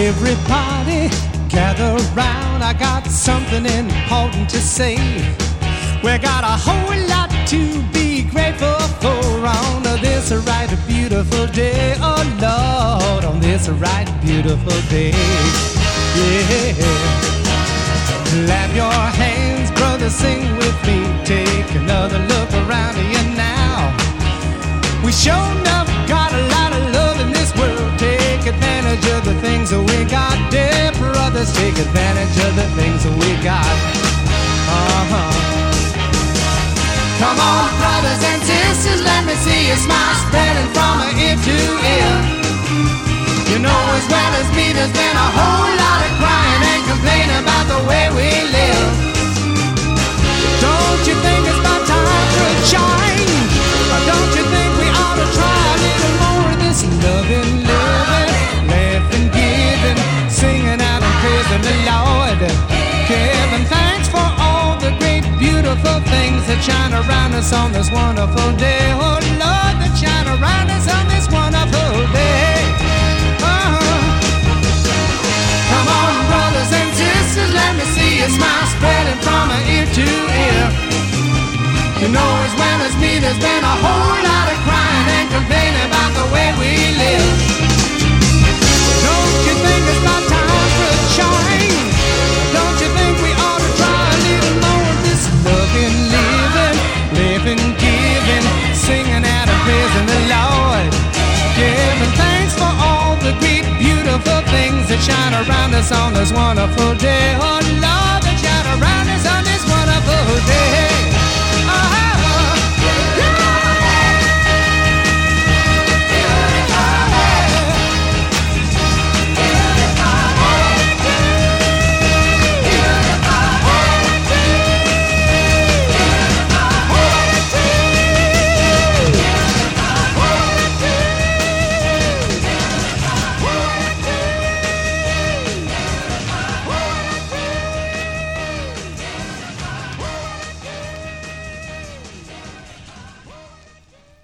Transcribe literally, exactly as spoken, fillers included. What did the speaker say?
Everybody gather round, I got something important to say. We got a whole lot to be grateful for on this right beautiful day. Oh Lord, on this right beautiful day. Yeah. Clap your hands, brother, sing with me. Take another look around you now. We sure enough got a lot of love in this world. Take advantage of the things that we got. Dear brothers, take advantage of the things that we got. Uh-huh. Come on, brothers and sisters, let me see your smile spreading from ear to ear. You know as well as me there's been a whole lot of crying and complaining about the way we live. Don't you think it's about time for a change? Or don't you think we ought to try a little more of this loving, living, laughing, giving, singing out and praising the Lord, giving thanks for all the great beautiful things that shine around us on this wonderful day. Oh Lord, that shine around us on this wonderful day. Uh-huh. Come on, brothers and sisters, let me see your smile spreading from ear to ear. You know as well as me there's been a whole lot of crying and complaining about the way we live. Don't you think it's about time for a change? Don't you think we ought to try a little more of this loving, living, living, giving, singing out and praising the Lord, giving thanks for all the great beautiful things that shine around us on this wonderful day. Oh Lord, that shine around us on this wonderful day.